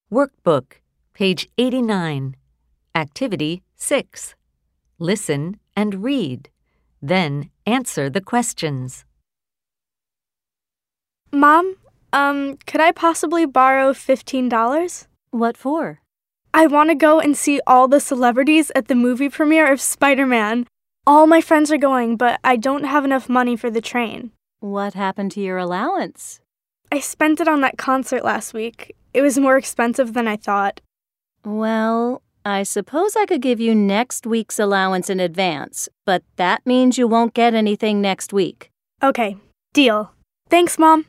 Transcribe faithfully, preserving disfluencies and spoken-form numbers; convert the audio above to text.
Workbook, page eighty-nine. Activity six. Listen and read. Then answer the questions. Mom, um, could I possibly borrow fifteen dollars? What for? I want to go and see all the celebrities at the movie premiere of Spider-Man. All my friends are going, but I don't have enough money for the train. What happened to your allowance? I spent it on that concert last week. It was more expensive than I thought. Well, I suppose I could give you next week's allowance in advance, but that means you won't get anything next week. Okay, deal. Thanks, Mom.